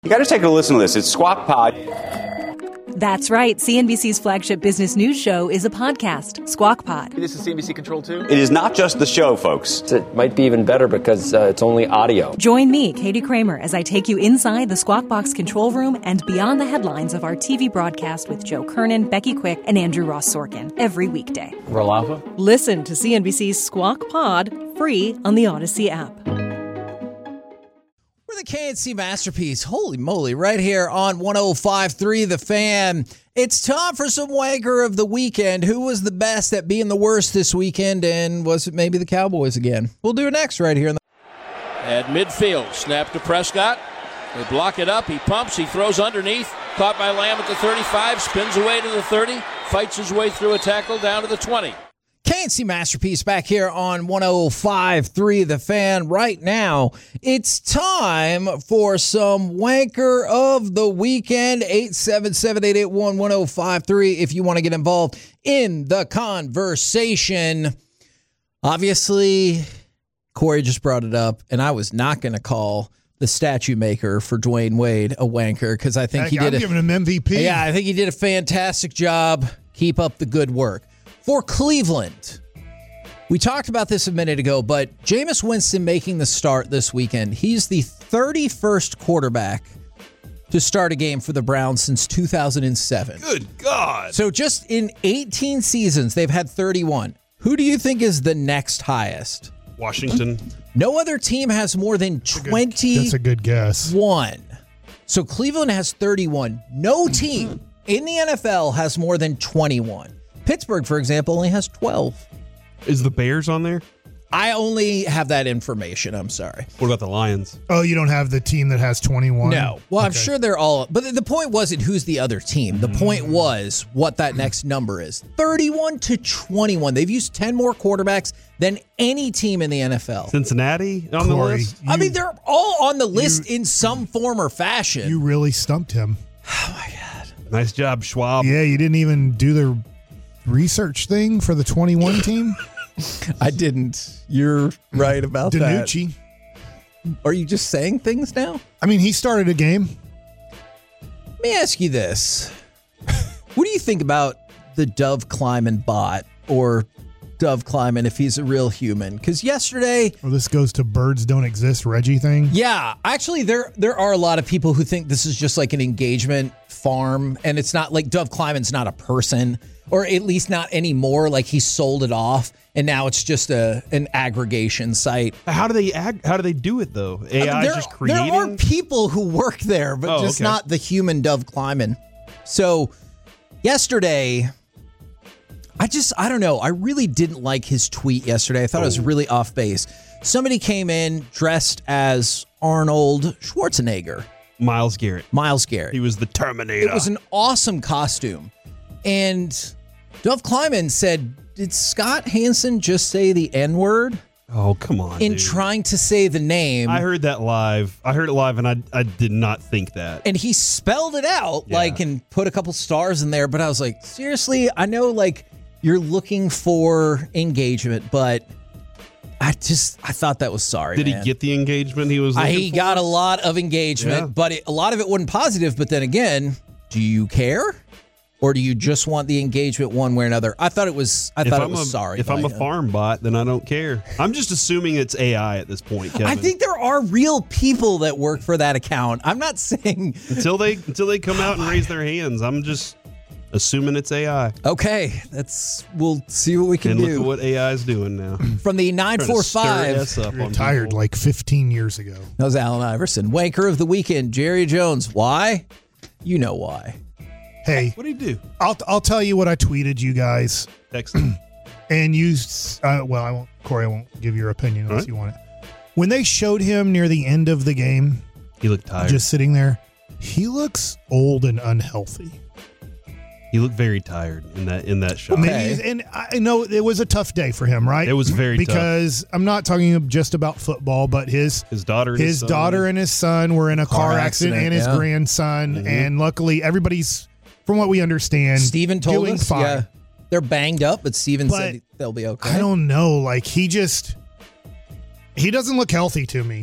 You got to take a listen to this. It's Squawk Pod. That's right. CNBC's flagship business news show is a podcast, Squawk Pod. This is CNBC Control 2? It is not just the show, folks. It might be even better because it's only audio. Join me, Katie Kramer, as I take you inside the Squawk Box control room and beyond the headlines of our TV broadcast with Joe Kernan, Becky Quick, and Andrew Ross Sorkin every weekday. Roll Alpha? Listen to CNBC's Squawk Pod free on the Odyssey app. We're the KNC Masterpiece. Holy moly, right here on 105.3 The Fan. It's time for some wanker of the weekend. Who was the best at being the worst this weekend, and was it maybe the Cowboys again? We'll do it next right here. At midfield, snap to Prescott. They block it up. He pumps. He throws underneath. Caught by Lamb at the 35. Spins away to the 30. Fights his way through a tackle down to the 20. KNC Masterpiece back here on 105.3 The Fan. Right now, it's time for some wanker of the weekend. 877-881-1053 if you want to get involved in the conversation. Obviously, Corey just brought it up, and I was not going to call the statue maker for Dwayne Wade a wanker because I think I'm giving him MVP. Yeah, I think he did a fantastic job. Keep up the good work. For Cleveland, we talked about this a minute ago, but Jameis Winston making the start this weekend. He's the 31st quarterback to start a game for the Browns since 2007. Good God. So just in 18 seasons, they've had 31. Who do you think is the next highest? Washington. No other team has more than 20. That's a good guess. So Cleveland has 31. No team in the NFL has more than 21. Pittsburgh, for example, only has 12. Is the Bears on there? I only have that information. I'm sorry. What about the Lions? Oh, you don't have the team that has 21? No. Well, I'm sure they're all. But the point wasn't who's the other team. The point was what that next number is. 31 to 21. They've used 10 more quarterbacks than any team in the NFL. Cincinnati on the list? I mean, they're all on the list in some form or fashion. You really stumped him. Oh, my God. Nice job, Schwab. Yeah, you didn't even do the research thing for the 21 team? I didn't. You're right about DiNucci. that. Are you just saying things now? I mean, he started a game. Let me ask you this. What do you think about the Dove Kleiman bot, or Dove Kleiman if he's a real human? Because yesterday... Well, this goes to birds don't exist, Reggie thing. Yeah. Actually, there are a lot of people who think this is just like an engagement farm, and it's not like Dove Kleiman's not a person, or at least not anymore. Like he sold it off, and now it's just an aggregation site. How do they do it though? AI is just creating? There are people who work there, but just not the human Dove Kleiman. So yesterday, I don't know. I really didn't like his tweet yesterday. I thought it was really off base. Somebody came in dressed as Arnold Schwarzenegger. Miles Garrett. He was the Terminator. It was an awesome costume. And Dove Kleiman said, did Scott Hansen just say the N-word? Oh, come on, In dude. trying to say the name. I heard that live. And I did not think that. And he spelled it out, and put a couple stars in there. But I was like, seriously? I know, you're looking for engagement, but I thought that was sorry. Did he get the engagement he was looking He for? got a lot of engagement, but a lot of it wasn't positive. But then again, do you care? Or do you just want the engagement one way or another? I thought it was sorry. If I'm a farm bot, then I don't care. I'm just assuming it's AI at this point, Kevin. I think there are real people that work for that account. I'm not saying until they come out and raise their hands. I'm just assuming it's AI. Okay, we'll see what we can do. And look at what AI is doing now. From the 945, retired like 15 years ago. That was Allen Iverson. Wanker of the weekend, Jerry Jones. Why? You know why. Hey, what did he do? I'll tell you what I tweeted you guys. Excellent. And you, I won't, Corey, I won't give your opinion unless you want it. When they showed him near the end of the game, he looked tired. Just sitting there. He looks old and unhealthy. He looked very tired in that shot. Okay. And I know it was a tough day for him, right? It was very tough. Because I'm not talking just about football, but his daughter and his son were in a car accident and his grandson. Mm-hmm. And luckily, everybody's, from what we understand, Steven told doing us, fine. yeah, they're banged up, but Steven said they'll be okay. I don't know. Like, he doesn't look healthy to me.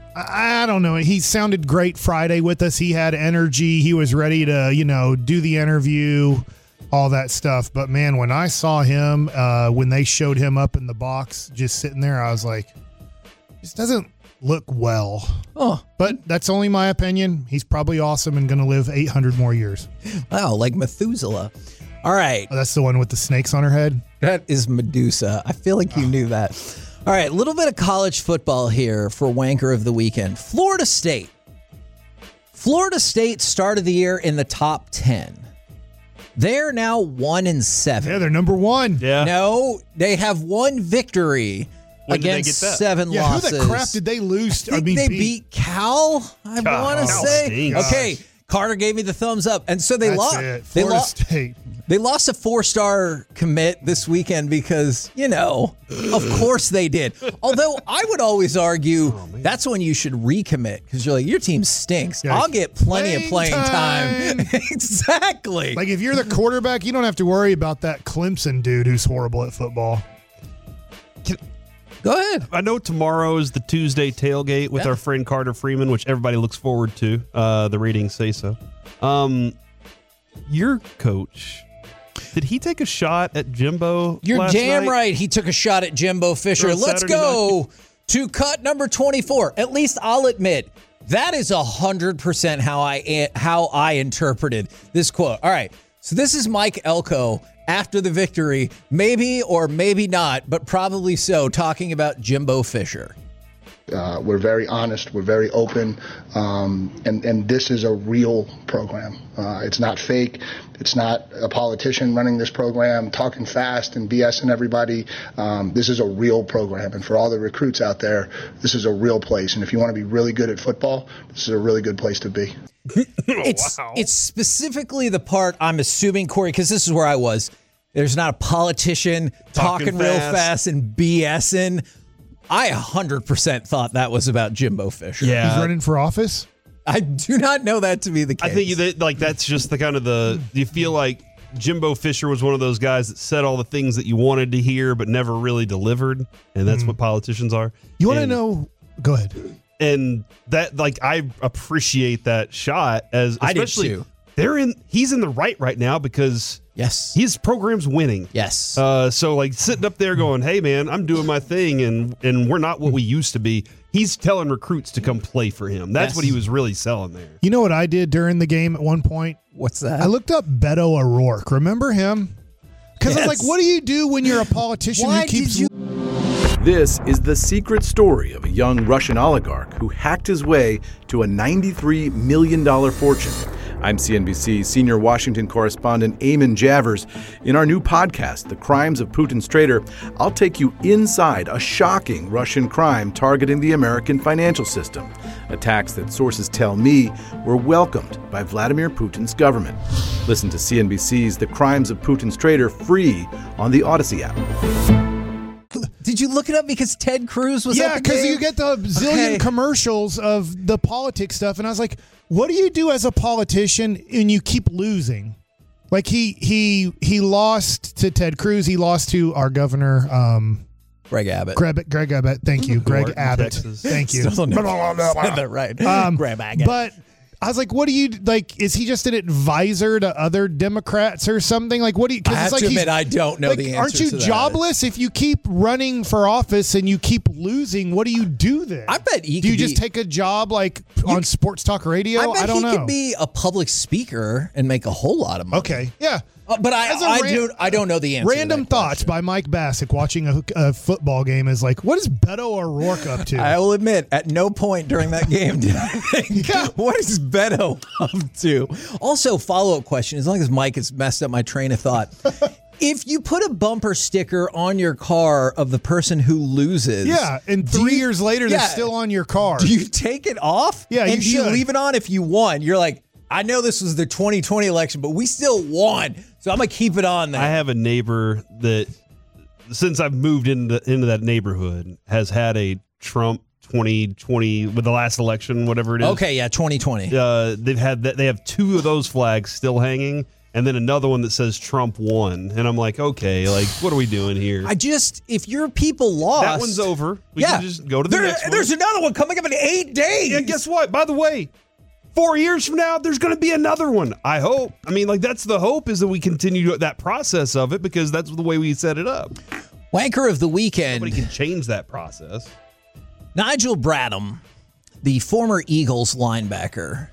I don't know. He sounded great Friday with us. He had energy. He was ready to, do the interview, all that stuff. But, man, when I saw him, when they showed him up in the box just sitting there, I was like, this doesn't look well. Oh. But that's only my opinion. He's probably awesome and going to live 800 more years. Wow, like Methuselah. All right. Oh, that's the one with the snakes on her head? That is Medusa. I feel like you knew that. All right, a little bit of college football here for Wanker of the Weekend. Florida State. Florida State started the year in the top 10. They're now 1-7. Yeah, they're number 1. Yeah. No, they have one victory against 7 losses. Who the crap did they lose? I think they beat Cal, I want to say. Stinks. Okay, Carter gave me the thumbs up. And so they lost. Florida State. They lost a 4-star commit this weekend because, of course they did. Although I would always argue that's when you should recommit because you're like, your team stinks. Yeah, I'll get plenty of playing time. Exactly. Like if you're the quarterback, you don't have to worry about that Clemson dude who's horrible at football. Go ahead. I know tomorrow is the Tuesday tailgate with our friend Carter Freeman, which everybody looks forward to. The ratings say so. Your coach... Did he take a shot at Jimbo You're last damn night? right he took a shot at Jimbo Fisher. Let's go to cut number 24. At least I'll admit, that is 100% how I interpreted this quote. All right, so this is Mike Elko after the victory, maybe or maybe not, but probably so, talking about Jimbo Fisher. We're very honest. We're very open. And this is a real program. It's not fake. It's not a politician running this program, talking fast and BSing everybody. This is a real program. And for all the recruits out there, this is a real place. And if you want to be really good at football, this is a really good place to be. It's specifically the part, I'm assuming, Corey, because this is where I was. There's not a politician talking real fast and BSing. I 100% thought that was about Jimbo Fisher. Yeah. He's running for office? I do not know that to be the case. I think that's just the kind of you feel like Jimbo Fisher was one of those guys that said all the things that you wanted to hear but never really delivered, and that's what politicians are. You want to know? Go ahead. And that, I appreciate that shot as especially I did too. He's in the right now because yes, his program's winning. Yes. So sitting up there going, hey man, I'm doing my thing and we're not what we used to be. He's telling recruits to come play for him. That's what he was really selling there. You know what I did during the game at one point? What's that? I looked up Beto O'Rourke. Remember him? Because I was like, what do you do when you're a politician who keeps... This is the secret story of a young Russian oligarch who hacked his way to a $93 million fortune. I'm CNBC senior Washington correspondent Eamon Javers. In our new podcast, The Crimes of Putin's Traitor, I'll take you inside a shocking Russian crime targeting the American financial system. Attacks that sources tell me were welcomed by Vladimir Putin's government. Listen to CNBC's The Crimes of Putin's Traitor free on the Odyssey app. Did you look it up because Ted Cruz was at the because game? you get the zillion commercials of the politics stuff, and I was like, what do you do as a politician and you keep losing? Like he lost to Ted Cruz, he lost to our governor, Greg Abbott. Greg Abbott, thank you. Greg Abbott. Texas. Thank you. Still never said that right. Greg Abbott. But I was like, what do you, is he just an advisor to other Democrats or something? Like, what do you, I have to admit, I don't know the answer aren't you to that. jobless if you keep running for office and you keep losing? What do you do then? I bet he do you just take a job on sports talk radio? I bet don't know. he could be a public speaker and make a whole lot of money. Okay, yeah. But I don't know the answer. Random thoughts by Mike Bassick watching a football game is like, what is Beto O'Rourke up to? I will admit, at no point during that game did I think, what is Beto up to? Also, follow-up question, as long as Mike has messed up my train of thought. If you put a bumper sticker on your car of the person who loses. Yeah, and 3 years later, they're still on your car. Do you take it off? Yeah, and do you leave it on if you won? You're like, I know this was the 2020 election, but we still won, so I'm going to keep it on there. I have a neighbor that, since I've moved into that neighborhood, has had a Trump 2020 with the last election, whatever it is. Okay, yeah, 2020. They have two of those flags still hanging, and then another one that says Trump won. And I'm like, okay, like, what are we doing here? If your people lost. That one's over. We can just go to the next one. There's another one coming up in 8 days. Yeah, guess what? By the way, 4 years from now, there's going to be another one. I hope. I mean, like, that's the hope, is that we continue that process of it, because that's the way we set it up. Wanker of the weekend. Nobody can change that process. Nigel Bradham, the former Eagles linebacker.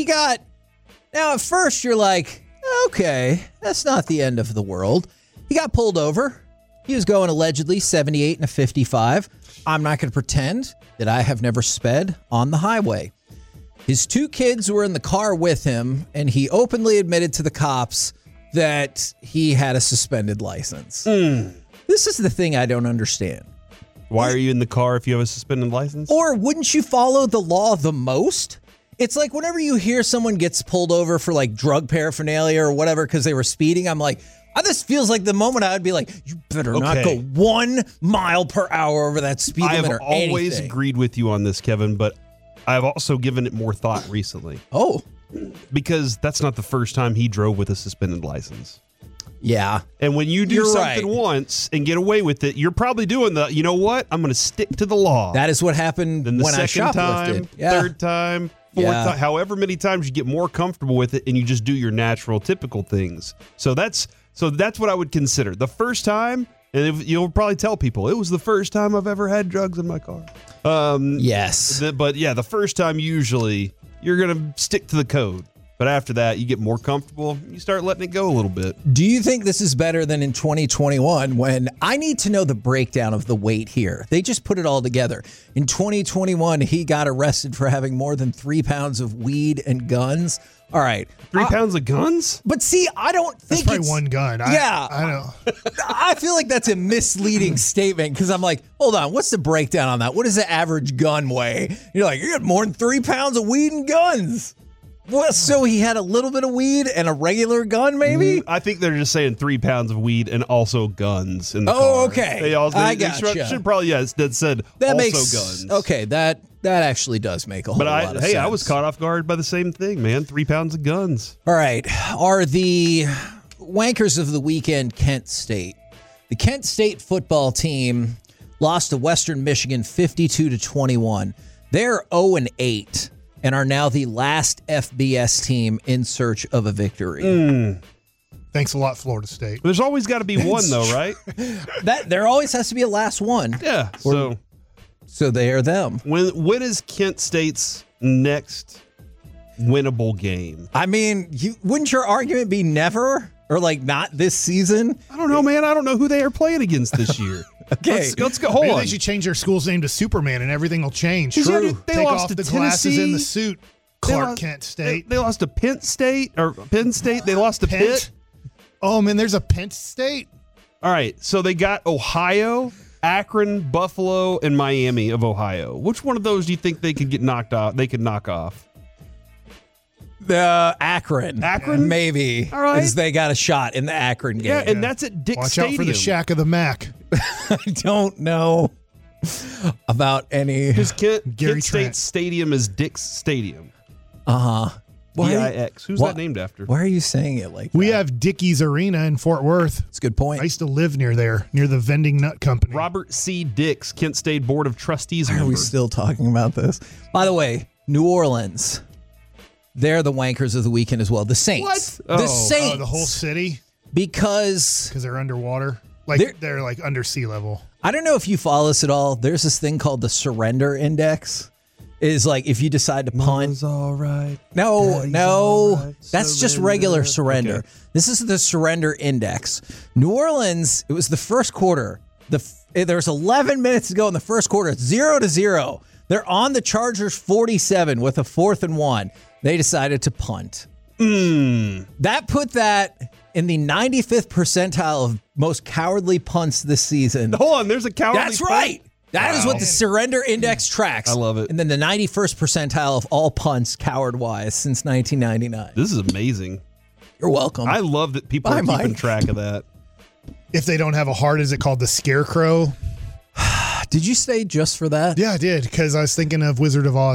Now at first you're like, okay, that's not the end of the world. He got pulled over. He was going allegedly 78 and a 55. I'm not going to pretend that I have never sped on the highway. His 2 kids were in the car with him, and he openly admitted to the cops that he had a suspended license. This is the thing I don't understand. Why are you in the car if you have a suspended license? Or wouldn't you follow the law the most? It's like whenever you hear someone gets pulled over for like drug paraphernalia or whatever because they were speeding, I'm like, this feels like the moment I would be like, you better not go 1 mile per hour over that speed limit or anything. I have always agreed with you on this, Kevin, but I've also given it more thought recently. Oh. Because that's not the first time he drove with a suspended license. Yeah. And when you do something once and get away with it, you're probably doing you know what? I'm going to stick to the law. That is what happened then when I shoplifted. Time, third time, fourth time, however many times you get more comfortable with it and you just do your natural, typical things. So that's what I would consider. The first time, and you'll probably tell people, it was the first time I've ever had drugs in my car. Yes. But yeah, the first time usually you're going to stick to the code. But after that, you get more comfortable. You start letting it go a little bit. Do you think this is better than in 2021 when I need to know the breakdown of the weight here? They just put it all together. In 2021, he got arrested for having more than 3 pounds of weed and guns. All right. 3 pounds of guns? But see, I don't think that's probably one gun. I don't. I feel like that's a misleading statement because I'm like, hold on, what's the breakdown on that? What does the average gun weigh? You're like, you got more than 3 pounds of weed and guns. Well, so he had a little bit of weed and a regular gun, maybe? I think they're just saying 3 pounds of weed and also guns in the car. Oh, okay. I gotcha. Should probably, that said that also guns. Okay, that actually does make a whole lot of sense. Hey, I was caught off guard by the same thing, man. 3 pounds of guns. All right. Are the wankers of the weekend Kent State? The Kent State football team lost to Western Michigan 52-21. They're 0-8. And are now the last FBS team in search of a victory. Thanks a lot, Florida State. There's always got to be one, though, right? There always has to be a last one. Yeah. So they are them. When is Kent State's next winnable game? I mean, wouldn't your argument be never? Or like not this season? I don't know, man. I don't know who they are playing against this year. Okay, let's go. Hold Maybe on. They should change their school's name to Superman, and everything will change. True. They Take lost off to the Tennessee. glasses and the suit. Kent State. They lost to Penn State or Penn State. They lost to Pitt. Oh man, there's a Penn State. All right, so they got Ohio, Akron, Buffalo, and Miami of Ohio. Which one of those do you think they could get knocked off? They could knock off. Akron. Akron? Maybe. All right. Because they got a shot in the Akron game. Yeah, and that's at Dick Stadium. Watch out for the Shack of the Mac. I don't know about any. Because Kent State Stadium is Dick's Stadium. Uh-huh. D-I-X. Who's that named after? Why are you saying it like that? We have Dickey's Arena in Fort Worth. That's a good point. I used to live near there, near the vending nut company. Robert C. Dix, Kent State Board of Trustees member. Why are we still talking about this? By the way, New Orleans. They're the wankers of the weekend as well. The Saints. What? The Saints. Oh, the whole city? Because they're underwater? Like they're like under sea level. I don't know if you follow this at all. There's this thing called the surrender index. It is like if you decide to punt. Mama's all right. No. All right. That's just regular surrender. Okay. This is the surrender index. New Orleans, it was the first quarter. There's 11 minutes to go in the first quarter. It's 0-0. They're on the Chargers 47 with a 4th and 1. They decided to punt. That put that in the 95th percentile of most cowardly punts this season. Hold on, there's a cowardly That's right. That is what the surrender index tracks. I love it. And then the 91st percentile of all punts coward-wise since 1999. This is amazing. You're welcome. I love that people are keeping track of that. If they don't have a heart, is it called the Scarecrow? Did you say just for that? Yeah, I did, because I was thinking of Wizard of Oz.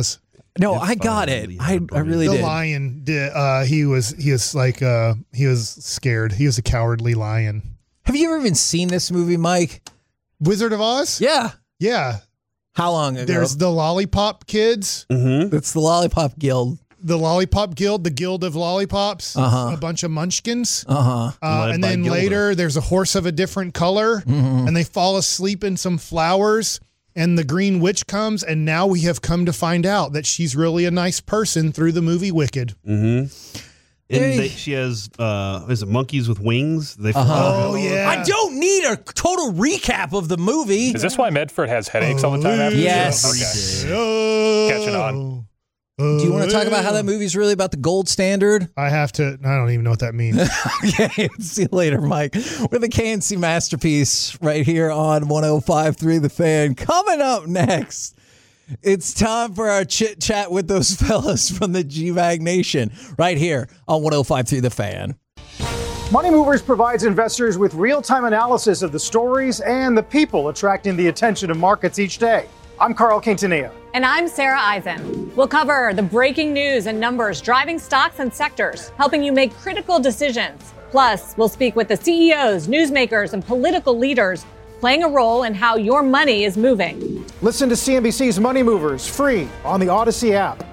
No, I got it. I really did. The lion did. He was scared. He was a cowardly lion. Have you ever even seen this movie, Mike? Wizard of Oz? Yeah. Yeah. How long ago? There's the Lollipop Kids. Mm-hmm. It's the Lollipop Guild. The Lollipop Guild, the Guild of Lollipops. A bunch of munchkins. And then later, there's a horse of a different color, and they fall asleep in some flowers. And the Green Witch comes, and now we have come to find out that she's really a nice person through the movie Wicked. Mm-hmm. And she has, is it monkeys with wings? Oh, yeah. I don't need a total recap of the movie. Is this why Medford has headaches all the time after Yes. Okay. Catching on. Do you want to talk about how that movie's really about the gold standard? I don't even know what that means. Okay, see you later, Mike. With a KNC masterpiece right here on 105.3 The Fan. Coming up next, it's time for our chit chat with those fellas from the G-Bag Nation right here on 105.3 The Fan. Money Movers provides investors with real-time analysis of the stories and the people attracting the attention of markets each day. I'm Carl Quintanilla. And I'm Sarah Eisen. We'll cover the breaking news and numbers driving stocks and sectors, helping you make critical decisions. Plus, we'll speak with the CEOs, newsmakers, and political leaders playing a role in how your money is moving. Listen to CNBC's Money Movers free on the Odyssey app.